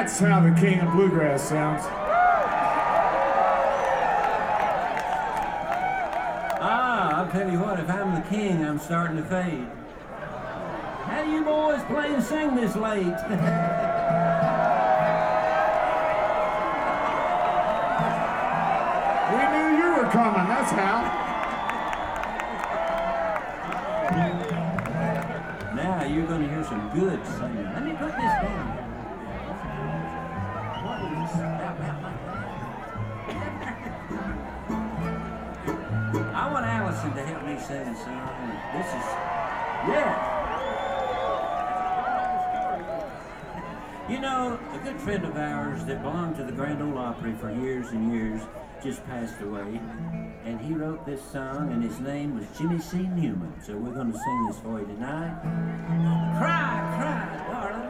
That's how the king of bluegrass sounds. I'll tell you what, if I'm the king, I'm starting to fade. How do you boys play and sing this late? We knew you were coming, that's how. Now you're going to hear some good singing. Let me put this down. I want Allison to help me sing a song. This is, yeah. You know, a good friend of ours that belonged to the Grand Ole Opry for years and years just passed away. And he wrote this song, and his name was Jimmy C. Newman. So we're going to sing this for you tonight. Cry, cry, darling.